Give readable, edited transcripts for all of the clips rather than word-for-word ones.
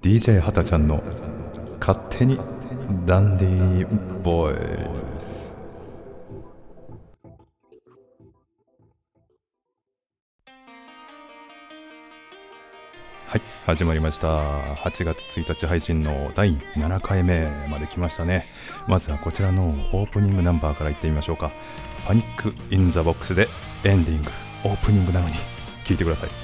DJ はたちゃんの勝手にダンディーボイス。はい、始まりました。8月1日配信の第7回目まで来ましたね。まずはこちらのオープニングナンバーからいってみましょうか。パニックインザボックスでエンディング、オープニングなのに聞いてください。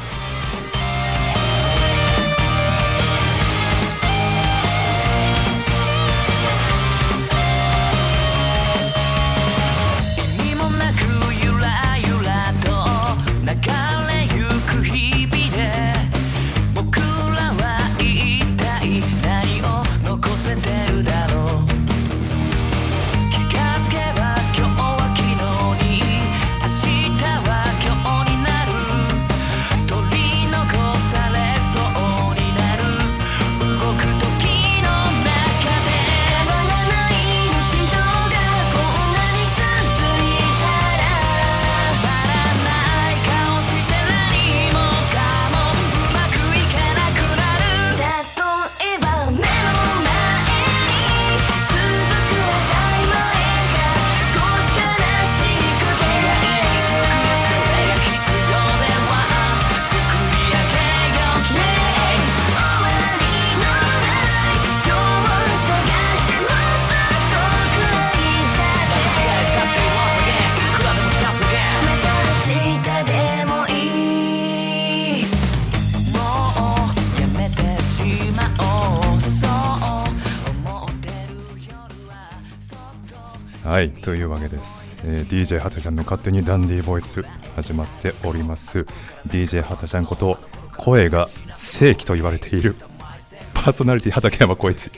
はい、というわけです、DJ はたちゃんの勝手にダンディーボイス始まっております。 DJ はたちゃんこと声が正規と言われているパーソナリティ畠山浩一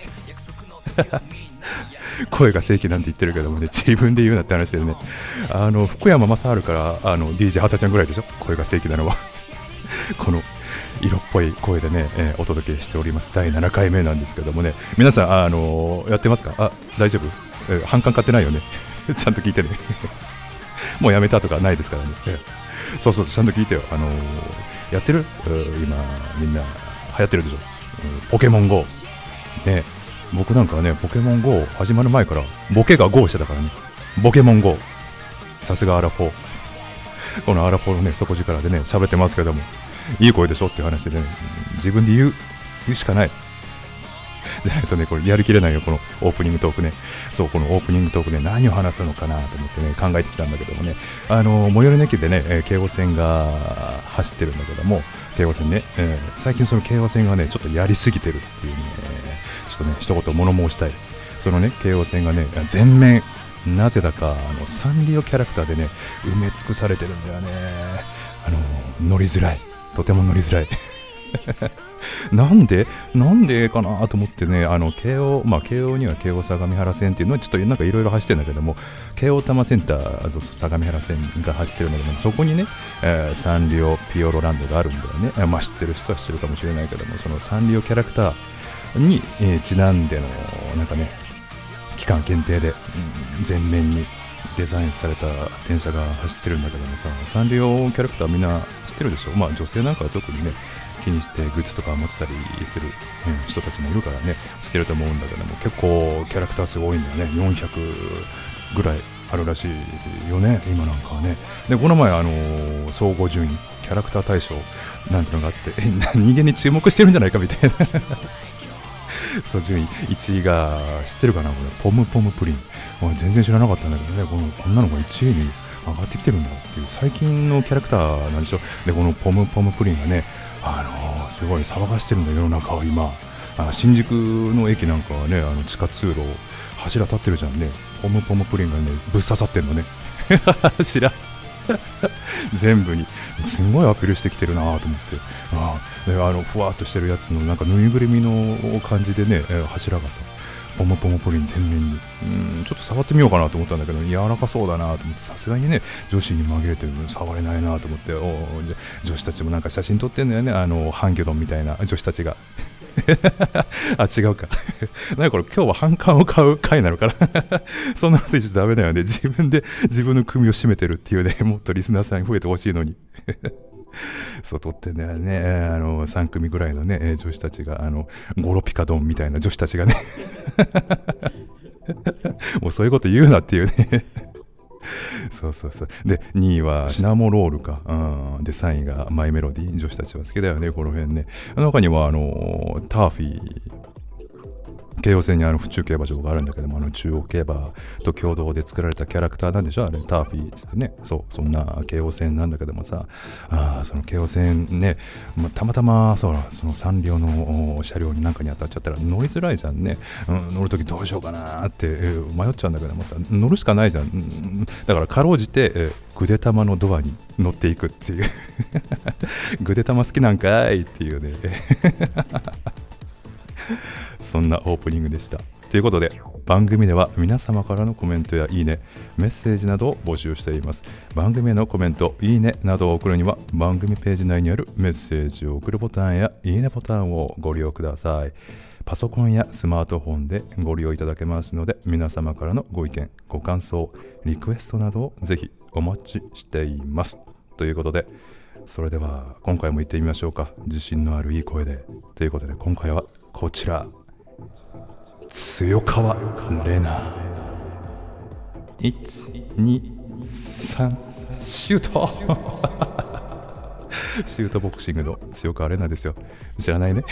声が正規なんて言ってるけどもね、自分で言うなって話でね、福山雅治からDJ はたちゃんぐらいでしょ、声が正規なのはこの色っぽい声でね、お届けしております第7回目なんですけどもね、皆さんやってますか？大丈夫？反感買ってないよねちゃんと聞いてねもうやめたとかないですからね。そうそう、ちゃんと聞いてよ。やってる？今みんな流行ってるでしょ、ポケモン GO ね。僕なんかはね、ポケモン GO 始まる前からボケが GO してたからね。ポケモン GO、 さすがアラフォー。このアラフォーのね底力でね喋ってますけども、いい声でしょっていう話でね、自分で言うしかないじゃないとね、これやりきれないよ、このオープニングトークね。そう、このオープニングトークで何を話すのかなと思ってね考えてきたんだけどもね、最寄りの駅でね、京王線が走ってるんだけども、京王線ね、最近その京王線がねちょっとやりすぎてるっていうね、ちょっとね一言物申したい。そのね京王線がね全面なぜだかサンリオキャラクターでね埋め尽くされてるんだよね。乗りづらい、とても乗りづらいなんでかなと思ってね、京王には京王相模原線っていうのはちょっとなんかいろいろ走ってるんだけども、京王多摩センター相模原線が走ってるんだけども、そこにね、サンリオピオロランドがあるんだよね。知ってる人は知ってるかもしれないけども、そのサンリオキャラクターに、ちなんでのなんかね期間限定で、全面にデザインされた電車が走ってるんだけどもさ、サンリオキャラクターみんな知ってるでしょ。女性なんかは特にね気にしてグッズとか持ってたりする、人たちもいるからね知ってると思うんだけども、結構キャラクター数多いんだよね。400ぐらいあるらしいよね今なんかはね。でこの前総合順位キャラクター大賞なんてのがあって、人間に注目してるんじゃないかみたいなそう、順位1位が知ってるかな、これポムポムプリン。全然知らなかったんだけどね、こんなのが1位に上がってきてるんだっていう、最近のキャラクターなんでしょ。でこのポムポムプリンがね、すごい騒がしてるんだよ世の中は今。新宿の駅なんかはね、地下通路柱立ってるじゃんね。ポムポムプリンがねぶっ刺さってるのね柱全部にすごいアピールしてきてるなと思って。でふわっとしてるやつのなんかぬいぐるみの感じでね、柱がさポムポムプリン全面にちょっと触ってみようかなと思ったんだけど、柔らかそうだなと思って、さすがにね女子に紛れてるの触れないなと思って、女子たちもなんか写真撮ってんだよね、ハンギョドンみたいな女子たちが違うか何これ、今日は反感を買う回なのかなそんなこと言っちゃダメだよね。自分で自分の首を絞めてるっていうね、もっとリスナーさんに増えてほしいのにそう撮ってんだよね。3組ぐらいのね、女子たちがゴロピカドンみたいな女子たちがねもうそういうこと言うなっていうねそうそうそう。で2位はシナモロールか、で3位がマイメロディー。女子たちは好きだよねこの辺ね。中にはターフィー、京王線に府中競馬場があるんだけども、中央競馬と共同で作られたキャラクターなんでしょあれ、ターフィーっつってね。そう、そんな京王線なんだけどもさ、その京王線ね、たまたまそのサンリオの車両になんかに当たっちゃったら乗りづらいじゃんね。乗るときどうしようかなって迷っちゃうんだけどもさ、乗るしかないじゃん。だからかろうじてぐでたまのドアに乗っていくっていうぐでたま好きなんかいっていうねそんなオープニングでした。ということで番組では皆様からのコメントやいいね、メッセージなどを募集しています。番組へのコメント、いいねなどを送るには番組ページ内にあるメッセージを送るボタンやいいねボタンをご利用ください。パソコンやスマートフォンでご利用いただけますので、皆様からのご意見、ご感想、リクエストなどをぜひお待ちしています。ということで、それでは今回も行ってみましょうか。自信のあるいい声で。ということで今回はこちら、強川玲奈。1、2、3、シュートシュートボクシングの強川玲奈ですよ。知らないね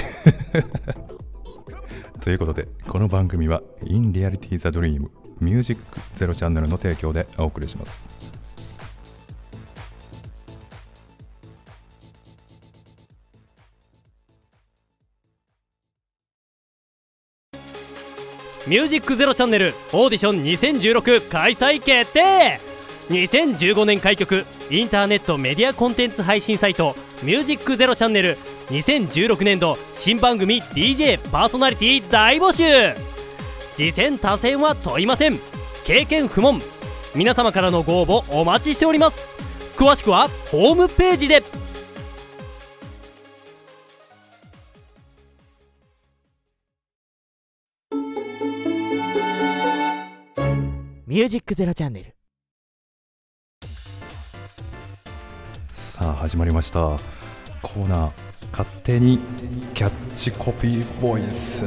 ということで、この番組は In Reality the Dream Music Zero チャンネルの提供でお送りします。 ミュージックゼロチャンネルオーディション2016開催決定。2015年開局、インターネットメディアコンテンツ配信サイトミュージックゼロチャンネル。2016年度新番組 DJ パーソナリティ大募集。次戦他戦は問いません。経験不問。皆様からのご応募お待ちしております。詳しくはホームページで。ミュージックゼロチャンネル。 さあ始まりました、コーナー勝手にキャッチコピーボイス。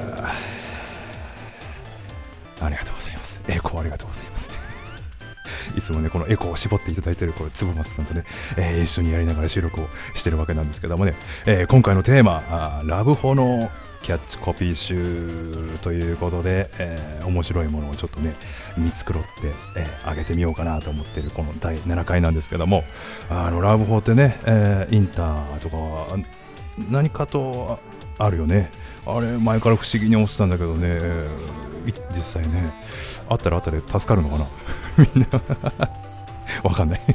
ありがとうございます。エコーありがとうございますいつもねこのエコーを絞っていただいているこれ坪松さんとね、一緒にやりながら収録をしてるわけなんですけどもね、今回のテーマラブホのキャッチコピー集ということで、面白いものをちょっとね見繕って、上げてみようかなと思っているこの第7回なんですけども、ラブホってね、インターとか何かとあるよね。あれ前から不思議に思ってたんだけどね、実際ねあったら後で助かるのかなみんなわかんない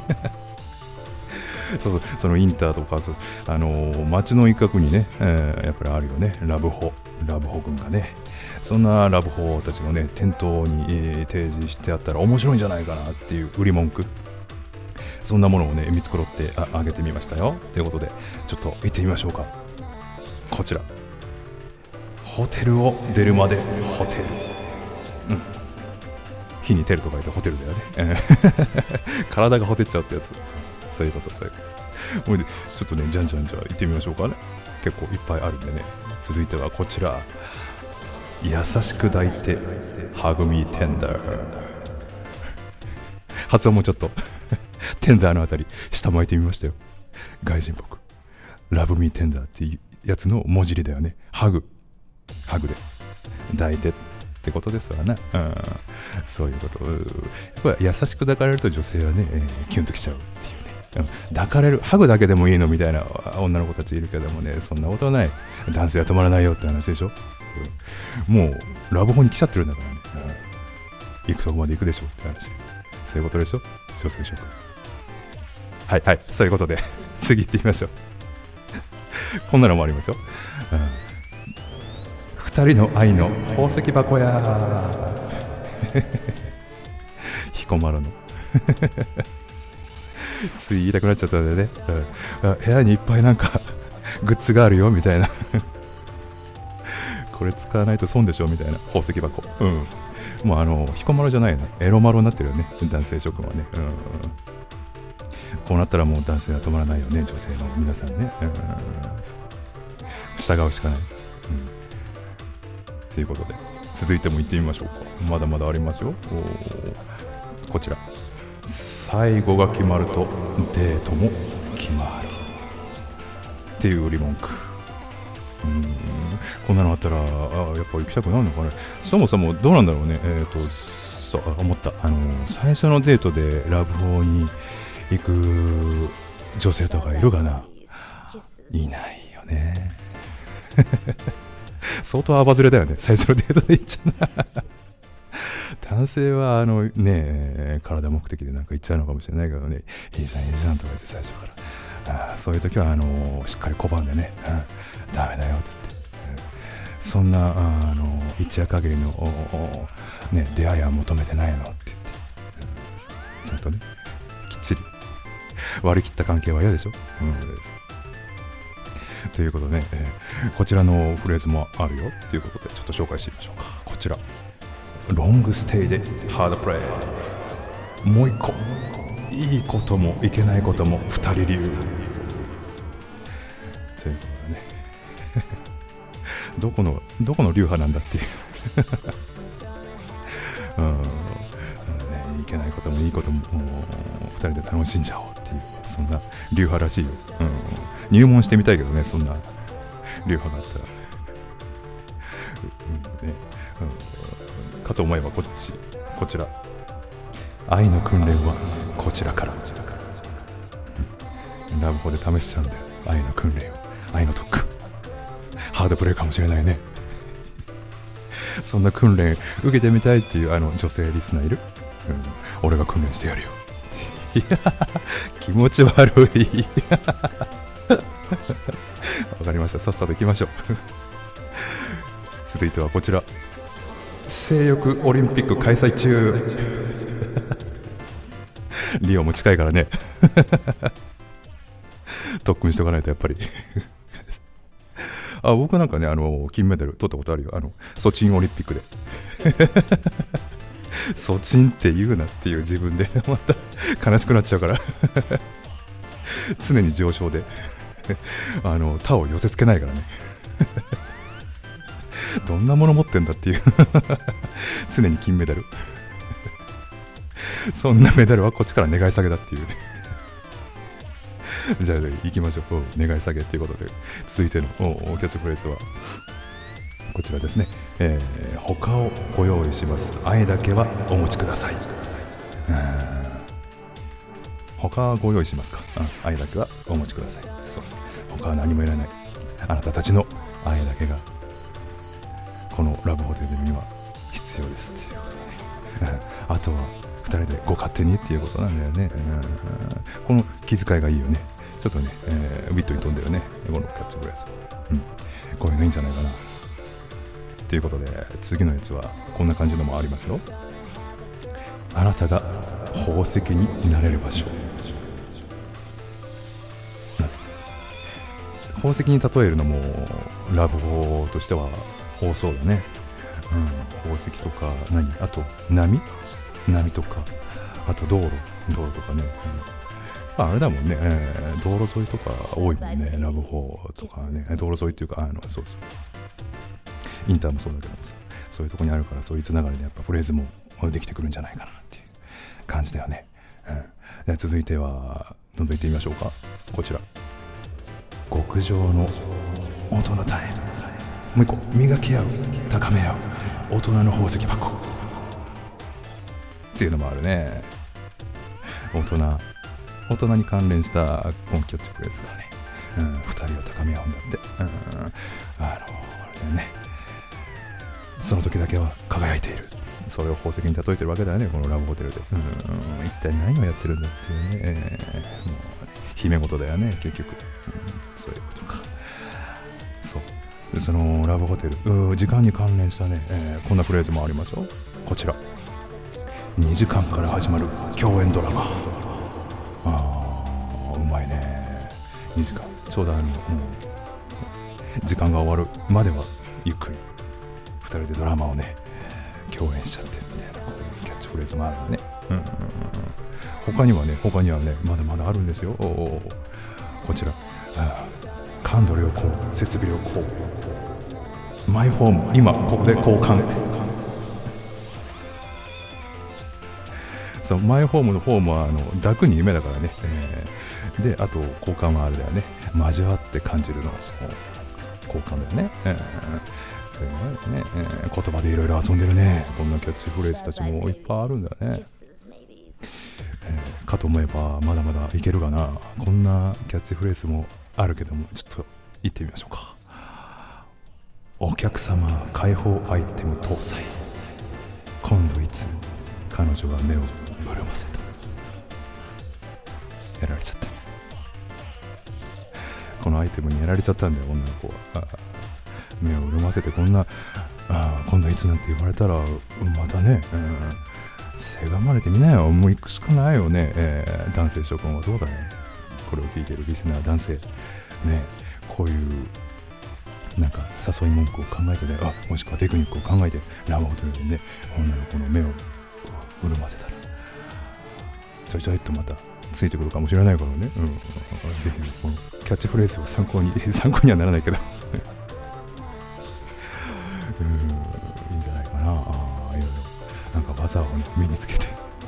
そうそのインターとか街の一角にね、やっぱりあるよね、ラブホ群がね。そんなラブホたちがね店頭に、提示してあったら面白いんじゃないかなっていう売り文句、そんなものをね見繕ってあげてみましたよ。ということでちょっと行ってみましょうか。こちら、ホテルを出るまでホテル、火に照るとか言ってホテルだよね体がほてっちゃうってやつ。そういうこと。ほいでちょっとねじゃん行ってみましょうかね。結構いっぱいあるんでね。続いてはこちら、優しく抱いてハグミーテンダー。発音もちょっとテンダーのあたり下巻いてみましたよ。外人っぽくラブミーテンダーっていうやつの文字りだよね。ハグで抱いてってことですわね、そういうこと。やっぱり優しく抱かれると女性はね、キュンときちゃうっていうね、抱かれる、ハグだけでもいいのみたいな女の子たちいるけどもね、そんなことはない。男性は止まらないよって話でしょ、もうラブホに来ちゃってるんだからね、行くとこまで行くでしょって話で、そういうことでしょ、女性諸君。はいそういうことで次行ってみましょうこんなのもありますよ、二人の愛の宝石箱や彦摩呂のつい言いたくなっちゃったんでね、部屋にいっぱいなんかグッズがあるよみたいなこれ使わないと損でしょみたいな宝石箱、もう彦摩呂じゃないの、エロマロになってるよね、男性諸君はね、 こうなったらもう男性は止まらないよね、女性の皆さんね。従うしかない。ということで、続いても行ってみましょうか。まだまだありますよ。こちら。最後が決まるとデートも決まるっていう売り文句。こんなのあったらやっぱ行きたくなるのかね。そもそもどうなんだろうね。そう思った。最初のデートでラブホに行く女性とかいるかな。いないよね。相当アバズレだよね、最初のデートで行っちゃう。男性は体目的でなんか行っちゃうのかもしれないけどね、いいじゃんいいじゃんとか言って最初から、そういう時はしっかり拒んでね、ダメだよって言って、そんな一夜限りの出会いは求めてないのって言って、ちゃんとねきっちり割り切った関係は嫌でしょ。ということで、こちらのフレーズもあるよということで、ちょっと紹介してみましょうか。こちら、ロングステイでハードプレイ。もう一個、いいこともいけないことも2人流ということでね。どこの流派なんだっていういけないこともいいことも2人で楽しんじゃおうっていう、そんな流派らしいよ。入門してみたいけどね、そんな流派があったら。かと思えばこちら、愛の訓練はこちらから。ラブホで試しちゃうんだよ、愛の訓練を。愛の特訓、ハードプレイかもしれないね。そんな訓練受けてみたいっていう女性リスナーいる？俺が訓練してやるよ。いや気持ち悪い。わかりました、さっさと行きましょう。続いてはこちら、性欲オリンピック開催中。リオも近いからね。特訓しとかないとやっぱり。僕なんかね、金メダル取ったことあるよ。ソチンオリンピックで。ソチンって言うなっていう自分でまた悲しくなっちゃうから。常に上昇で他を寄せつけないからね。どんなもの持ってんだっていう。常に金メダル。そんなメダルはこっちから願い下げだっていうね。じゃあ行きましょう。願い下げっていうことで、続いてのキャッチフレーズはこちらですね。他をご用意します。愛だけはお持ちください。他はご用意しますか。愛だけはお持ちください。そう、他は何もいらない。あなたたちの愛だけがこのラブホテルには必要ですっていうことね。あとは2人でご勝手にっていうことなんだよね。この気遣いがいいよね。ちょっとね、ウィットに飛んでるね、このキャッチフレーズ。こういうのいいんじゃないかなということで、次のやつはこんな感じのもありますよ。あなたが宝石になれる場所。宝石に例えるのもラブホとしては多そうだね。宝石とかあと波とか、あと道路とかね。あれだもんね、道路沿いとか多いもんね、ラブホとかね。道路沿いっていうかそうインターもそうだけどもさ、そういうとこにあるから、そういうつながりでやっぱフレーズもできてくるんじゃないかなっていう感じだよね。で続いてはどんどん行ってみましょうか。こちら、極上の大人タイム。もう一個、磨き合う、高め合う大人の宝石箱っていうのもあるね。大人に関連したコンキャッチフレーズがね、2人を高め合うんだって。あれだよね、その時だけは輝いている。それを宝石に例えてるわけだよね、このラブホテルで。一体何をやってるんだっていうね。もう姫事だよね、結局。そういうことか。そうで、そのラブホテル、時間に関連したね、こんなフレーズもありますよ。こちら、2時間から始まる共演ドラマ。うまいね。2時間、ちょうど時間が終わるまではゆっくり2人でドラマをね共演しちゃってみたいな、こういうキャッチフレーズもあるのね。 他にはねまだまだあるんですよ。こちら感度良好、設備良好、マイホーム、今ここで交換。そう、マイホームのホームは抱くに夢だからね、であと交換はあれだよね、交わって感じるの交換だよね、そういうのね、言葉でいろいろ遊んでるね。こんなキャッチフレーズたちもいっぱいあるんだね。かと思えばまだまだいけるかな。こんなキャッチフレーズもあるけども、ちょっと行ってみましょうか。お客様開放アイテム搭載、今度いつ彼女は目を潤ませた。やられちゃった。このアイテムにやられちゃったんだよ、女の子は。目を潤ませて、こんな今度いつなんて言われたらまたね、せがまれてみなよ。もう行くしかないよね、男性諸君はどうだね。これを聞いているリスナー男性ね、こういうなんか誘い文句を考えてね、もしくはテクニックを考えてラブホテルでね、女の子の目を潤ませたらちょいちょいっとまたついてくるかもしれないからね、ぜひこのキャッチフレーズを参考にはならないけどいいんじゃないかな。いろいろなんか技をね身につけて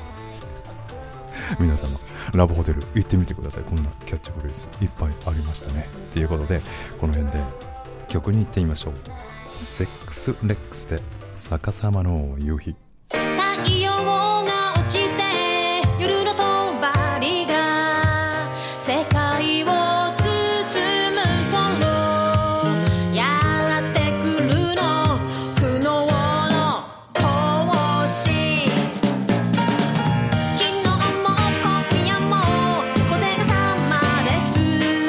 皆様ラブホテル行ってみてください。こんなキャッチフレーズいっぱいありましたね。ということでこの辺で曲に行ってみましょう。セックスレックスで逆さまの夕日。 太陽が落ちて夜のとばりが世界を包む頃、やってくるの苦悩の闘志。昨日も今夜も午前様です。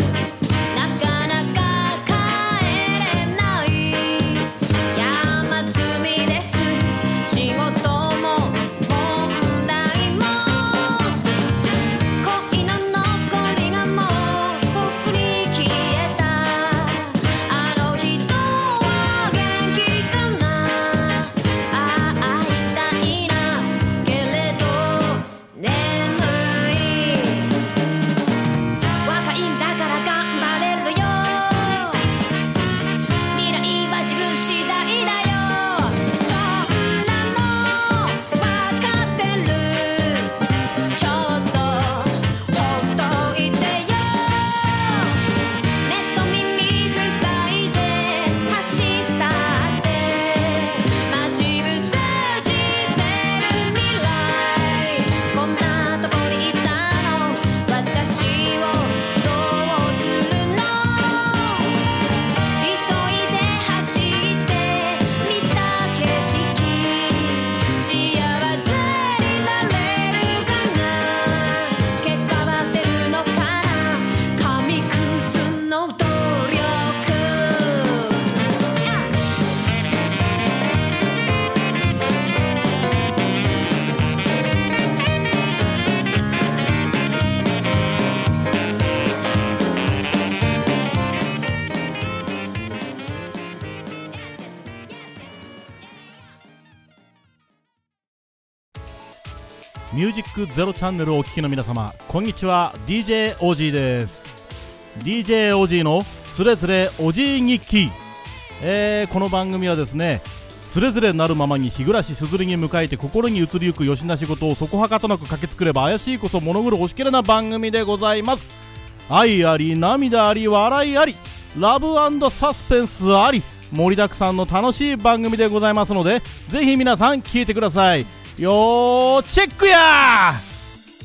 なかなか帰れない山積みです。仕事も問題も恋の残りがもうとっくに消えた。あの人は元気かな。会いたいなけれど眠い。若いんだから頑張れるよ。未来は自分次第だよ。そんなのわかってる。ちょっとほっといてよ。目と耳塞いで走ったって待ち伏せしてる未来。こんなとこにいたの私をどうするの。急いで走って見た景色、幸せになれるかな。結果は出るのかな。紙くずの努力。 ミュージックゼロチャンネルをお聞きの皆様、こんにちは。 DJ オージーです。 DJ オージーのつれづれおじい日記。この番組はですね、つれづれなるままに日暮らしすずりに迎えて心に移りゆくよしな仕事をそこはかとなく駆け作れば怪しいこそ物狂おしけれな番組でございます。愛あり涙あり笑いありラブ&サスペンスあり盛りだくさんの楽しい番組でございますので、ぜひ皆さん聞いてください。よーチェックやー。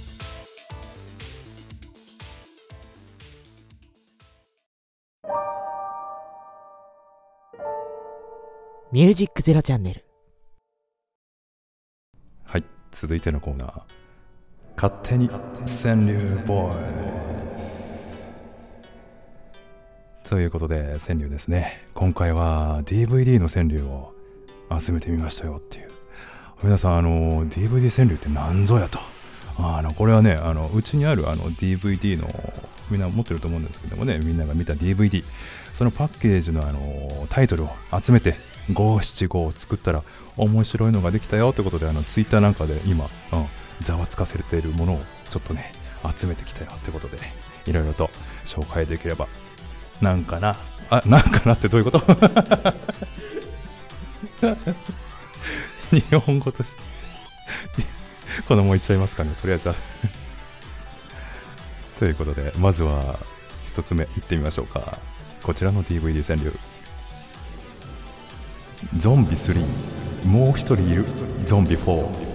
ミュージックゼロチャンネル。 はい、続いてのコーナー、勝手に川柳ボーイスということで、川柳ですね。今回は DVD の川柳を集めてみましたよっていう。皆さんDVD 川柳って何ぞやと。これはね、うちにあるDVD のみんな持ってると思うんですけどもね、みんなが見た DVD、 そのパッケージのタイトルを集めて五七五を作ったら面白いのができたよってことで、ツイッターなんかで今、ざわつかせているものをちょっとね集めてきたよってことで、ね、いろいろと紹介できればなんかなってどういうこと日本語としてこのもう言っちゃいますかね、とりあえずはということで、まずは一つ目いってみましょうか。こちらの DVD 川柳、ゾンビ3、もう一人いるゾンビ4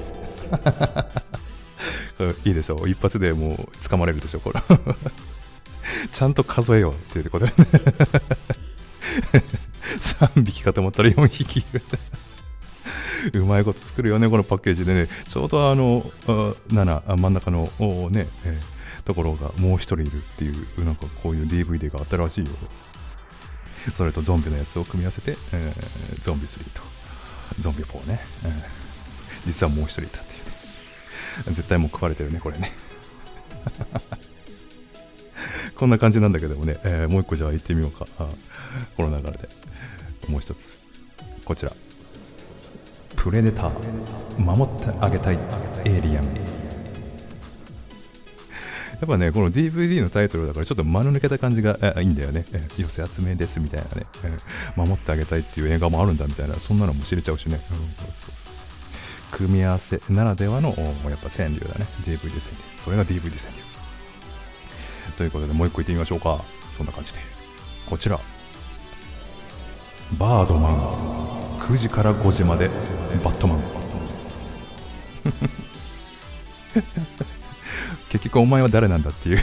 いいでしょう、一発でもう掴まれるでしょこれちゃんと数えようっていうことで3匹かと思ったら4匹いるうまいこと作るよねこのパッケージでね。ちょうど真ん中のね、ところがもう一人いるっていう、なんかこういう DVD があったらしいよ。それとゾンビのやつを組み合わせて、ゾンビ3とゾンビ4ね、実はもう一人いたっていうね。絶対もう食われてるねこれねこんな感じなんだけどもね、もう一個じゃあ行ってみようか。この流れでもう一つ、こちらプレデター、守ってあげたいエイリアン。やっぱねこの DVD のタイトルだからちょっと間の抜けた感じがいいんだよね。寄せ集めですみたいなね、守ってあげたいっていう映画もあるんだみたいな、そんなのも知れちゃうしね、組み合わせならではのやっぱ川柳だね、 DVD 川柳、それが DVD 川柳ということで、もう一個言ってみましょうか。そんな感じでこちらバードマン、9時から5時までバットマン結局お前は誰なんだっていう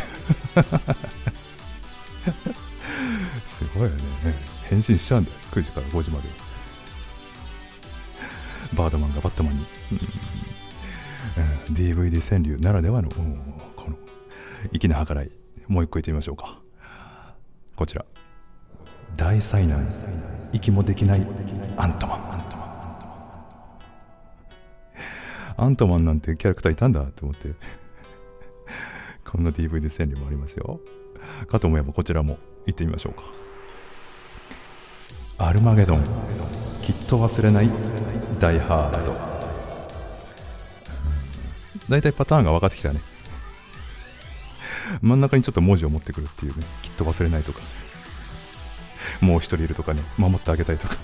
すごいよね、変身しちゃうんだよ9時から5時までバードマンがバットマンに、DVD 川柳ならではのこの粋な計らい、もう一個言ってみましょうか。こちら大災難、息もできないアントマン。アントマンなんてキャラクターいたんだと思ってこんな DVD 川柳もありますよ。かと思えばこちらも行ってみましょうか。アルマゲドン、きっと忘れないダイハード。だいたいパターンが分かってきたね。真ん中にちょっと文字を持ってくるっていうね、きっと忘れないとか、もう一人いるとかね、守ってあげたいとか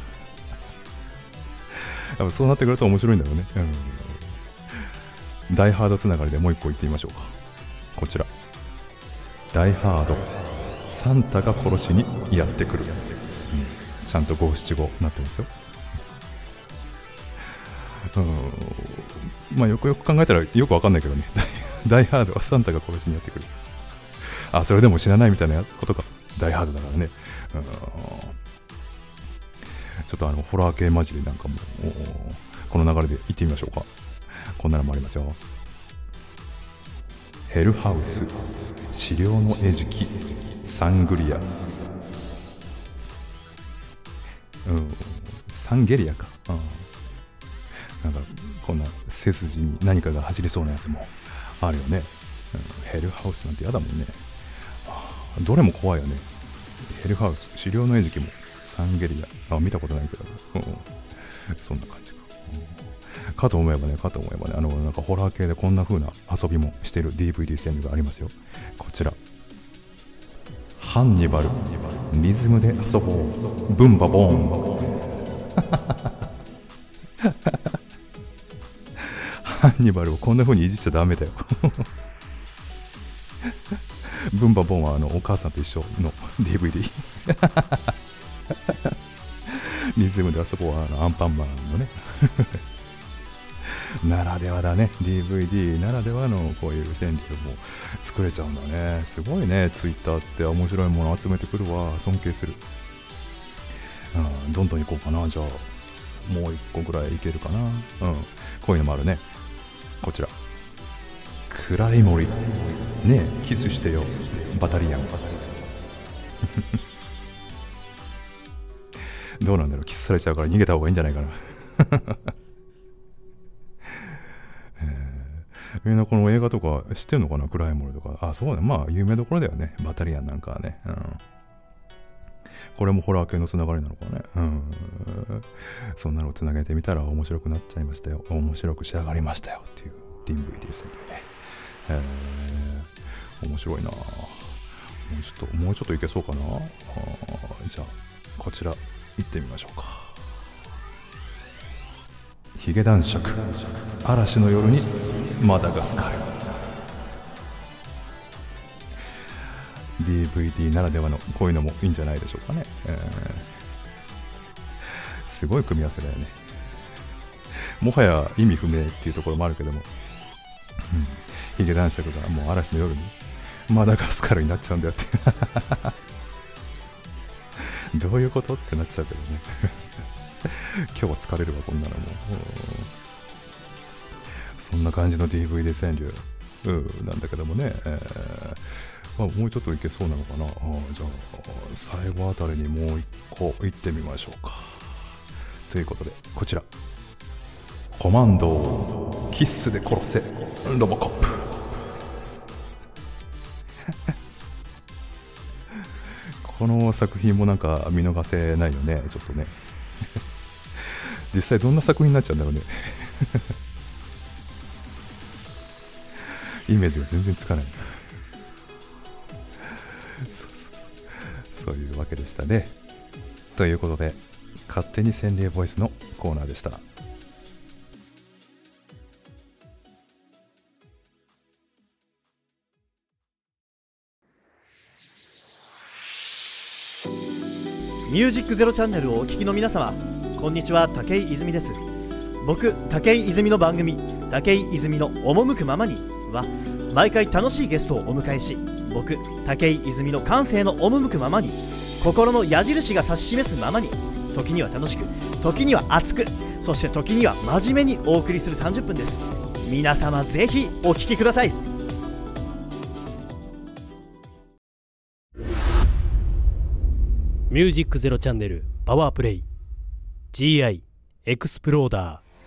やっぱそうなってくると面白いんだろうね、ダイハードつながりでもう一個言ってみましょうか。こちらダイハード、サンタが殺しにやってくる、ちゃんと五七五なってますよ。まあよくよく考えたらよくわかんないけどねダイハードはサンタが殺しにやってくる、あ、それでも知らないみたいなことか。ダイハードだからね。ちょっとホラー系混じりなんかもこの流れで行ってみましょうか。こんなのもありますよ。ヘルハウス、資料の餌食、サングリア、サンゲリアか、なんかこんな背筋に何かが走りそうなやつもあるよね。ヘルハウスなんてやだもんね。どれも怖いよね。ヘルハウス、資料の餌食もサンゲリア、見たことないけど、そんな感じかと思えばね、なんかホラー系でこんな風な遊びもしている DVD 川柳がありますよ。こちらハンニバル、リズムで遊ぼう、ブンバボーンハンニバルをこんな風にいじっちゃダメだよブンバボーンはお母さんと一緒の DVD リズムで遊ぼうはアンパンマンのねならではだね、 DVD ならではのこういう川柳も作れちゃうんだね。すごいね、ツイッターって面白いもの集めてくるわ。尊敬する。どんどん行こうかな。じゃあもう一個ぐらいいけるかな。こういうのもあるね。こちら暗い森ねえ、キスしてよバタリアンどうなんだろう、キスされちゃうから逃げた方がいいんじゃないかなこの映画とか知ってるのかな、暗い森とか。あ、そうだ、まあ有名どころだよね、バタリアンなんかはね。これもホラー系のつながりなのかね。そんなのをつなげてみたら面白くなっちゃいましたよ。面白く仕上がりましたよっていう DVD ですね。 面白いな。もうちょっといけそうかな。じゃあこちら行ってみましょうか。ヒゲ男爵、嵐の夜にマダガスカル。 DVD ならではのこういうのもいいんじゃないでしょうかね。すごい組み合わせだよね。もはや意味不明っていうところもあるけども、ヒゲ男爵がもう嵐の夜にマダガスカルになっちゃうんだよってどういうことってなっちゃうけどね今日は疲れるわこんなのも。そんな感じの DVD 川柳なんだけどもね、もうちょっといけそうなのかな。じゃあ最後あたりにもう一個いってみましょうか。ということでこちら、コマンドをキッスで殺せロボコップこの作品もなんか見逃せないよね。ちょっとね実際どんな作品になっちゃうんだろうねイメージが全然つかないそういうわけでしたね。ということで勝手に川柳ボイスのコーナーでした。 ミュージックゼロチャンネルをお聞きの皆様、こんにちは。武井泉です。僕武井泉の番組武井泉の赴くままには毎回楽しいゲストをお迎えし、僕武井泉の感性の赴くままに、心の矢印が指し示すままに、時には楽しく、時には熱く、そして時には真面目にお送りする30分です。皆様ぜひお聞きください。 ミュージックゼロチャンネルパワープレイ GI エクスプローダー。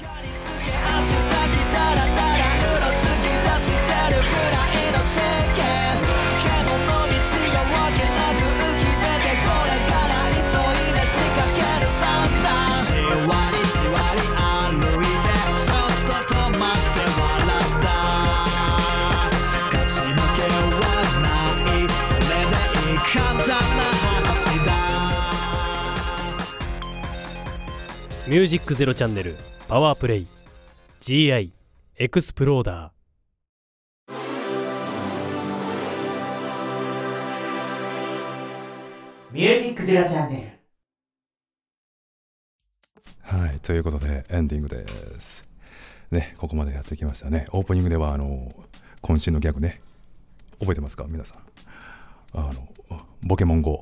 ミュージックゼロチャンネルパワープレイ GI エクスプローダー。 ミュージックゼロチャンネル。はい、ということでエンディングですね。ここまでやってきましたね。オープニングでは渾身のギャグね、覚えてますか皆さん。ポケモン GO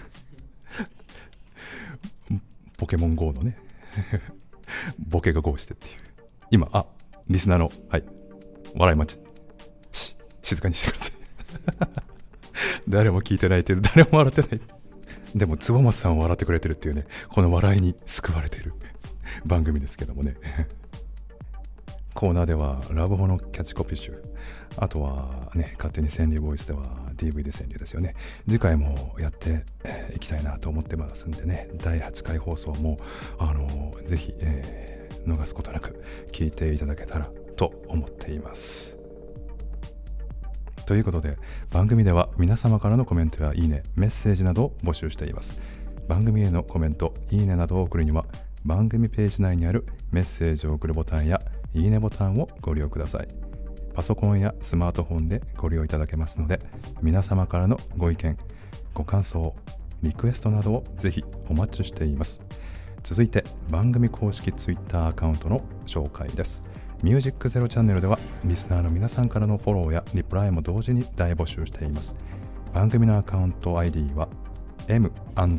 ポケモン GO のねボケが GO してっていう。今リスナーの笑い待ち静かにしてください誰も聞いてないって誰も笑ってない。でもつばまさんは笑ってくれてるっていうね、この笑いに救われている番組ですけどもねコーナーではラブホのキャッチコピー集、あとはね勝手に川柳ボイスでは DVD 川柳ですよね。次回もやっていきたいなと思ってますんでね、第8回放送もぜひ、逃すことなく聞いていただけたらと思っています。ということで番組では皆様からのコメントやいいね、メッセージなどを募集しています。番組へのコメント、いいねなどを送るには番組ページ内にあるメッセージを送るボタンやいいねボタンをご利用ください。パソコンやスマートフォンでご利用いただけますので、皆様からのご意見、ご感想、リクエストなどをぜひお待ちしています。続いて番組公式 Twitter アカウントの紹介です。ミュージックゼロチャンネルではリスナーの皆さんからのフォローやリプライも同時に大募集しています。番組のアカウント ID は M_Z_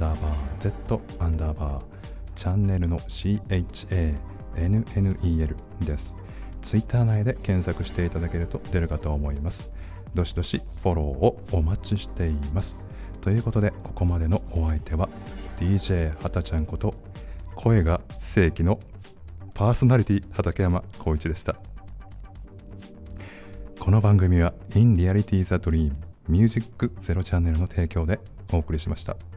チャンネルの CHANNEL です。ツイッター内で検索していただけると出るかと思います。どしどしフォローをお待ちしています。ということでここまでのお相手は DJ はたちゃんこと声が正規のパーソナリティ畠山浩一でした。この番組は In Reality the Dream ミュージックゼロチャンネルの提供でお送りしました。